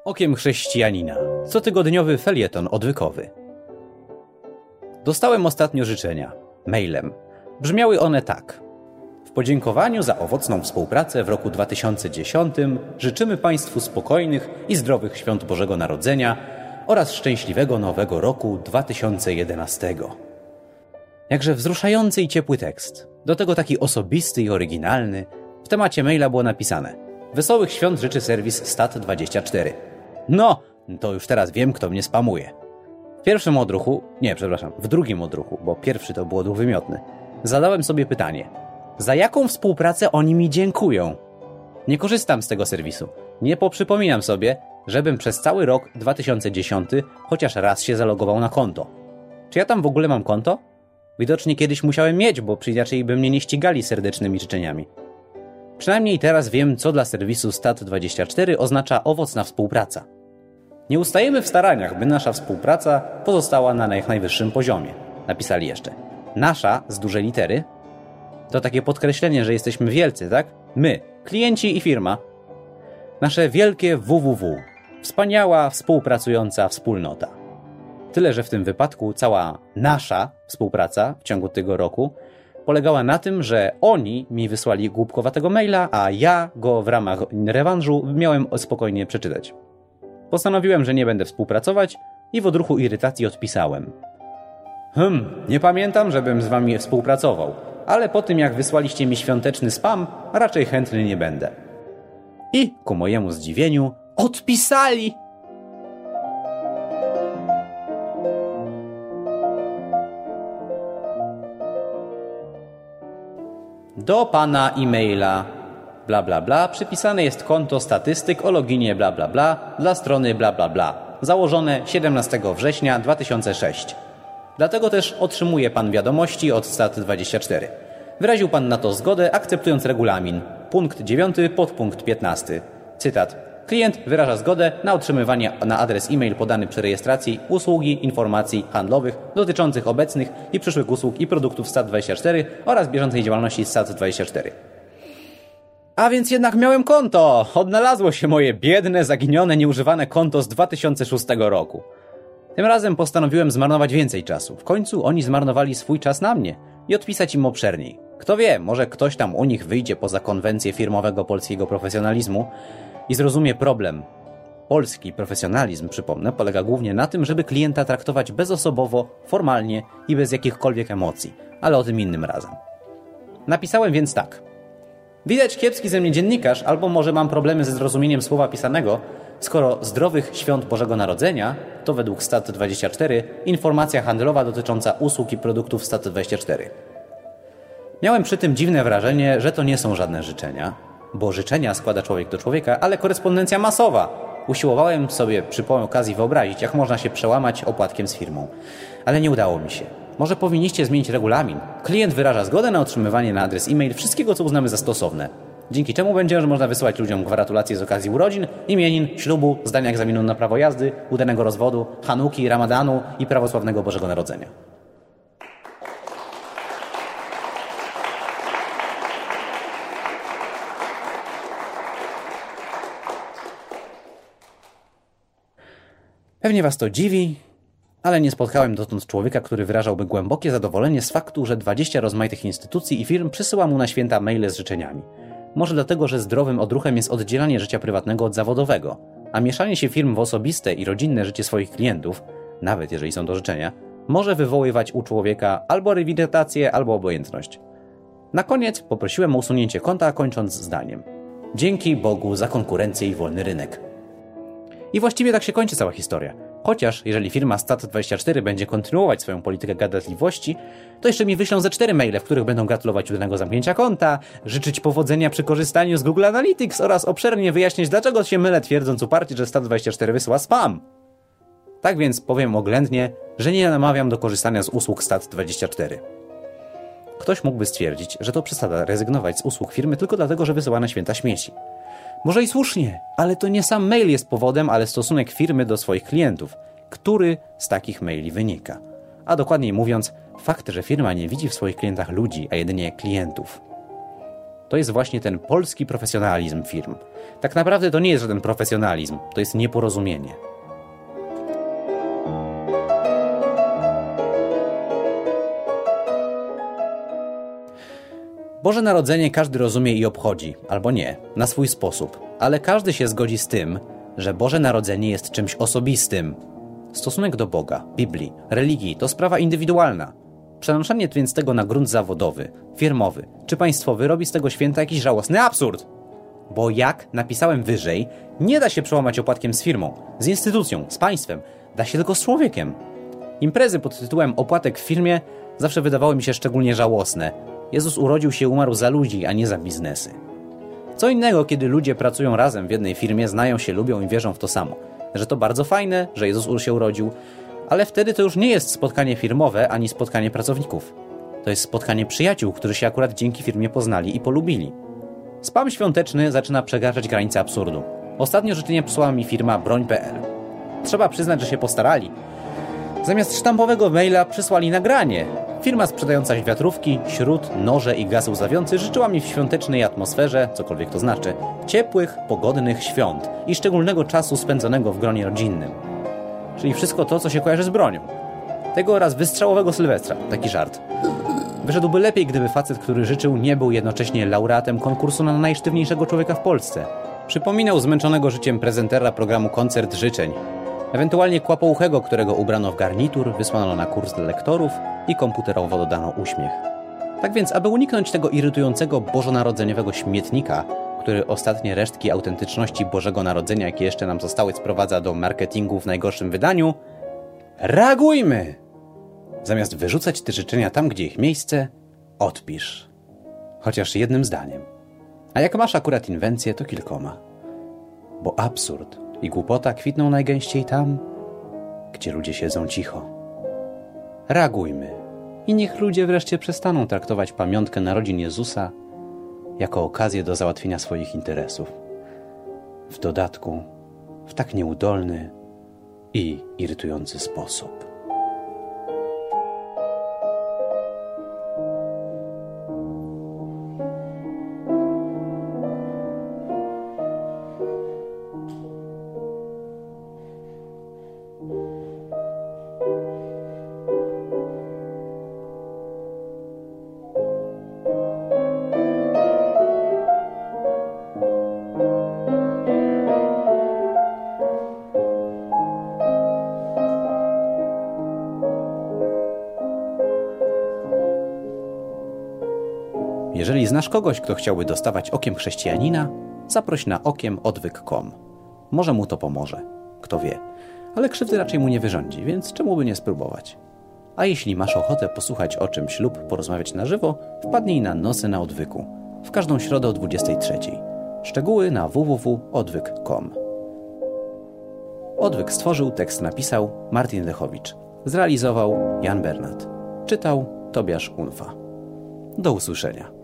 Okiem chrześcijanina. Cotygodniowy felieton odwykowy. Dostałem ostatnio życzenia. Mailem. Brzmiały one tak. W podziękowaniu za owocną współpracę w roku 2010 życzymy Państwu spokojnych i zdrowych świąt Bożego Narodzenia oraz szczęśliwego nowego roku 2011. Jakże wzruszający i ciepły tekst. Do tego taki osobisty i oryginalny. W temacie maila było napisane: Wesołych świąt życzy serwis Stat24. No, to już teraz wiem, kto mnie spamuje. W drugim odruchu, bo pierwszy to był odruch wymiotny. Zadałem sobie pytanie: za jaką współpracę oni mi dziękują? Nie korzystam z tego serwisu. Nie poprzypominam sobie, żebym przez cały rok 2010 chociaż raz się zalogował na konto. Czy ja tam w ogóle mam konto? Widocznie kiedyś musiałem mieć, bo inaczej by mnie nie ścigali serdecznymi życzeniami. Przynajmniej teraz wiem, co dla serwisu Stat24 oznacza owocna współpraca. Nie ustajemy w staraniach, by nasza współpraca pozostała na jak najwyższym poziomie. Napisali jeszcze. Nasza z dużej litery. To takie podkreślenie, że jesteśmy wielcy, tak? My, klienci i firma. Nasze wielkie www. Wspaniała, współpracująca wspólnota. Tyle, że w tym wypadku cała nasza współpraca w ciągu tego roku polegała na tym, że oni mi wysłali głupkowatego maila, a ja go w ramach rewanżu miałem spokojnie przeczytać. Postanowiłem, że nie będę współpracować i w odruchu irytacji odpisałem. Nie pamiętam, żebym z wami współpracował, ale po tym jak wysłaliście mi świąteczny spam, raczej chętny nie będę. I ku mojemu zdziwieniu odpisali! Do pana e-maila bla bla bla przypisane jest konto statystyk o loginie bla bla bla dla strony bla bla bla, założone 17 września 2006. Dlatego też otrzymuje pan wiadomości od Stat24. Wyraził pan na to zgodę, akceptując regulamin. Punkt 9, podpunkt 15. Cytat. Klient wyraża zgodę na otrzymywanie na adres e-mail podany przy rejestracji usługi, informacji handlowych dotyczących obecnych i przyszłych usług i produktów Stat24 oraz bieżącej działalności Stat24. A więc jednak miałem konto! Odnalazło się moje biedne, zaginione, nieużywane konto z 2006 roku. Tym razem postanowiłem zmarnować więcej czasu. W końcu oni zmarnowali swój czas na mnie i odpisać im obszerniej. Kto wie, może ktoś tam u nich wyjdzie poza konwencję firmowego polskiego profesjonalizmu i zrozumie problem. Polski profesjonalizm, przypomnę, polega głównie na tym, żeby klienta traktować bezosobowo, formalnie i bez jakichkolwiek emocji. Ale o tym innym razem. Napisałem więc tak. Widać kiepski ze mnie dziennikarz, albo może mam problemy ze zrozumieniem słowa pisanego, skoro zdrowych świąt Bożego Narodzenia to według Stat24 informacja handlowa dotycząca usług i produktów Stat24. Miałem przy tym dziwne wrażenie, że to nie są żadne życzenia, bo życzenia składa człowiek do człowieka, ale korespondencja masowa. Usiłowałem sobie przy okazji wyobrazić, jak można się przełamać opłatkiem z firmą. Ale nie udało mi się. Może powinniście zmienić regulamin. Klient wyraża zgodę na otrzymywanie na adres e-mail wszystkiego, co uznamy za stosowne. Dzięki czemu będzie można wysyłać ludziom gratulacje z okazji urodzin, imienin, ślubu, zdania egzaminu na prawo jazdy, udanego rozwodu, Hanuki, Ramadanu i prawosławnego Bożego Narodzenia. Pewnie was to dziwi, ale nie spotkałem dotąd człowieka, który wyrażałby głębokie zadowolenie z faktu, że 20 rozmaitych instytucji i firm przysyła mu na święta maile z życzeniami. Może dlatego, że zdrowym odruchem jest oddzielanie życia prywatnego od zawodowego, a mieszanie się firm w osobiste i rodzinne życie swoich klientów, nawet jeżeli są to życzenia, może wywoływać u człowieka albo rewitalizację, albo obojętność. Na koniec poprosiłem o usunięcie konta, kończąc zdaniem. Dzięki Bogu za konkurencję i wolny rynek. I właściwie tak się kończy cała historia. Chociaż, jeżeli firma Stat24 będzie kontynuować swoją politykę gadatliwości, to jeszcze mi wyślą ze 4 maile, w których będą gratulować udanego zamknięcia konta, życzyć powodzenia przy korzystaniu z Google Analytics oraz obszernie wyjaśnić, dlaczego się mylę, twierdząc uparcie, że Stat24 wysyła spam. Tak więc powiem oględnie, że nie namawiam do korzystania z usług Stat24. Ktoś mógłby stwierdzić, że to przesada rezygnować z usług firmy tylko dlatego, że wysyła na święta śmieci. Może i słusznie, ale to nie sam mail jest powodem, ale stosunek firmy do swoich klientów, który z takich maili wynika. A dokładniej mówiąc, fakt, że firma nie widzi w swoich klientach ludzi, a jedynie klientów. to jest właśnie ten polski profesjonalizm firm. Tak naprawdę to nie jest żaden profesjonalizm, to jest nieporozumienie. Boże Narodzenie każdy rozumie i obchodzi, albo nie, na swój sposób, ale każdy się zgodzi z tym, że Boże Narodzenie jest czymś osobistym. Stosunek do Boga, Biblii, religii to sprawa indywidualna. Przenoszenie więc tego na grunt zawodowy, firmowy czy państwowy robi z tego święta jakiś żałosny absurd. Bo jak napisałem wyżej, nie da się przełamać opłatkiem z firmą, z instytucją, z państwem, da się tylko z człowiekiem. Imprezy pod tytułem opłatek w firmie zawsze wydawały mi się szczególnie żałosne. Jezus urodził się i umarł za ludzi, a nie za biznesy. Co innego, kiedy ludzie pracują razem w jednej firmie, znają się, lubią i wierzą w to samo. Że to bardzo fajne, że Jezus się urodził, ale wtedy to już nie jest spotkanie firmowe, ani spotkanie pracowników. To jest spotkanie przyjaciół, którzy się akurat dzięki firmie poznali i polubili. Spam świąteczny zaczyna przekraczać granice absurdu. Ostatnio życzenie przysłała mi firma broń.pl. Trzeba przyznać, że się postarali. Zamiast sztampowego maila przysłali nagranie. Firma sprzedająca wiatrówki, śrut, noże i gaz łzawiący życzyła mi w świątecznej atmosferze, cokolwiek to znaczy, ciepłych, pogodnych świąt i szczególnego czasu spędzonego w gronie rodzinnym. Czyli wszystko to, co się kojarzy z bronią. Tego oraz wystrzałowego Sylwestra. Taki żart. Wyszedłby lepiej, gdyby facet, który życzył, nie był jednocześnie laureatem konkursu na najsztywniejszego człowieka w Polsce. Przypominał zmęczonego życiem prezentera programu Koncert Życzeń. Ewentualnie kłapouchego, którego ubrano w garnitur, wysłano na kurs dla lektorów i komputerowo dodano uśmiech. Tak więc, aby uniknąć tego irytującego bożonarodzeniowego śmietnika, który ostatnie resztki autentyczności Bożego Narodzenia, jakie jeszcze nam zostały, sprowadza do marketingu w najgorszym wydaniu, reagujmy! Zamiast wyrzucać te życzenia tam, gdzie ich miejsce, odpisz. Chociaż jednym zdaniem. A jak masz akurat inwencję, to kilkoma. Bo absurd i głupota kwitną najgęściej tam, gdzie ludzie siedzą cicho. Reagujmy i niech ludzie wreszcie przestaną traktować pamiątkę narodzin Jezusa jako okazję do załatwienia swoich interesów. W dodatku w tak nieudolny i irytujący sposób. Jeżeli znasz kogoś, kto chciałby dostawać okiem chrześcijanina, zaproś na okiem.odwyk.com. Może mu to pomoże. Kto wie. Ale krzywdy raczej mu nie wyrządzi, więc czemu by nie spróbować? A jeśli masz ochotę posłuchać o czymś lub porozmawiać na żywo, wpadnij na Nosy na Odwyku. W każdą środę o 23:00. Szczegóły na www.odwyk.com. Odwyk stworzył, tekst napisał Martin Lechowicz. Zrealizował Jan Bernat. Czytał Tobiasz Unfa. Do usłyszenia.